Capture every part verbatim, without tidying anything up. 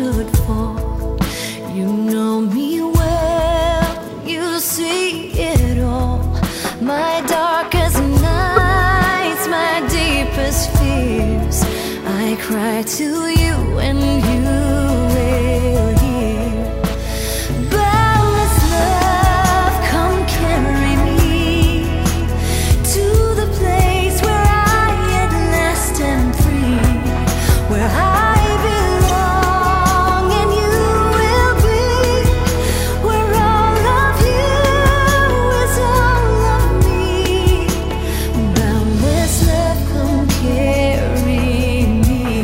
should fall. You know me well, you see it all. My darkest nights, my deepest fears, I cry to you and you will hear. Boundless love, come carry me to the place where I at last am free, where I belong and you will be, where all of you is all of me. Boundless love, come carry me.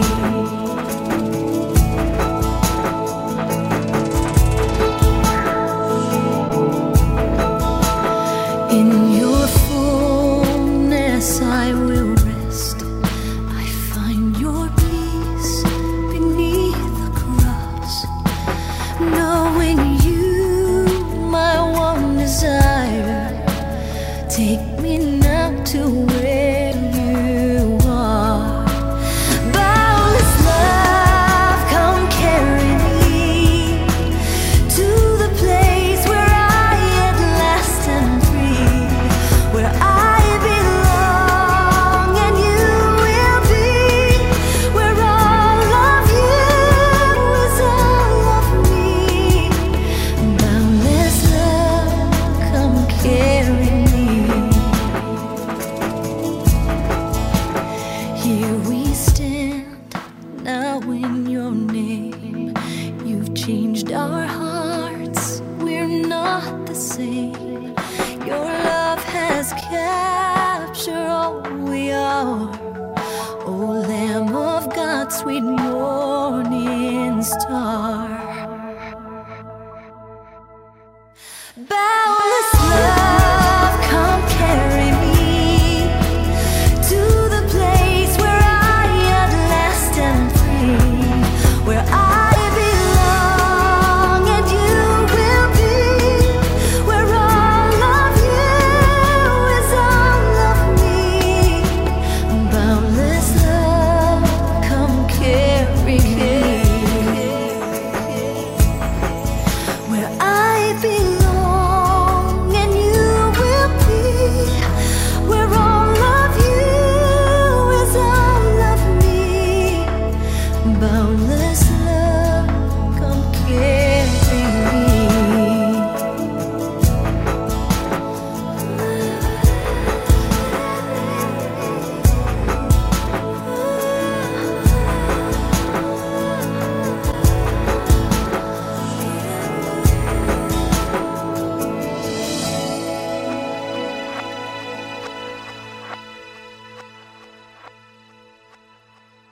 In your fullness I will rest. I find your peace beneath the cross, knowing you, my one desire. Take me now to where you are. Boundless love, come carry me to the place where I at last am free, where I belong and you will be, where all of you is all of me. Boundless love, come carry me. Here we stand now in your name. You've changed our hearts, we're not the same. Your love has captured all we are. O Lamb of God, sweet morning star.